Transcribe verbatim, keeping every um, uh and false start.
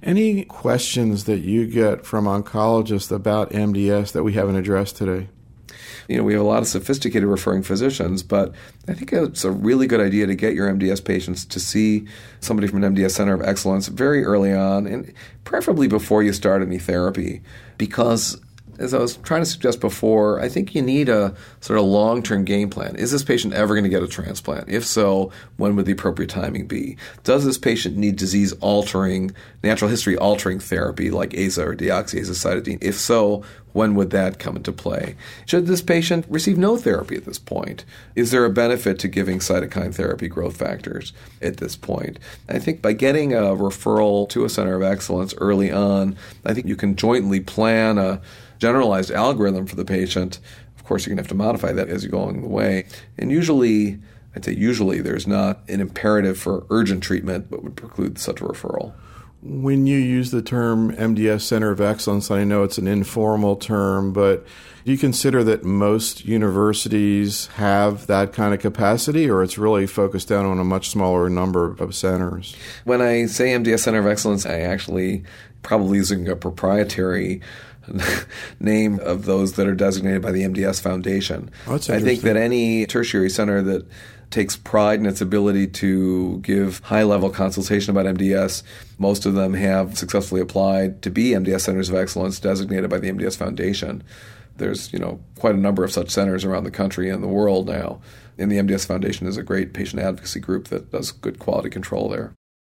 Any questions that you get from oncologists about M D S that we haven't addressed today? You know, we have a lot of sophisticated referring physicians, but I think it's a really good idea to get your M D S patients to see somebody from an M D S Center of Excellence very early on, and preferably before you start any therapy, because as I was trying to suggest before, I think you need a sort of long-term game plan. Is this patient ever going to get a transplant? If so, when would the appropriate timing be? Does this patient need disease-altering, natural history-altering therapy like A Z A or deoxyazacitidine? If so, when would that come into play? Should this patient receive no therapy at this point? Is there a benefit to giving cytokine therapy growth factors at this point? I think by getting a referral to a center of excellence early on, I think you can jointly plan a generalized algorithm for the patient. Of course, you're going to have to modify that as you go along the way. And usually, I'd say usually, there's not an imperative for urgent treatment that would preclude such a referral. When you use the term M D S Center of Excellence, I know it's an informal term, but do you consider that most universities have that kind of capacity, or it's really focused down on a much smaller number of centers? When I say M D S Center of Excellence, I actually probably using a proprietary name of those that are designated by the M D S Foundation. Oh, that's I think that any tertiary center that takes pride in its ability to give high-level consultation about M D S, most of them have successfully applied to be M D S Centers of Excellence designated by the M D S Foundation. There's, you know, quite a number of such centers around the country and the world now. And the M D S Foundation is a great patient advocacy group that does good quality control there.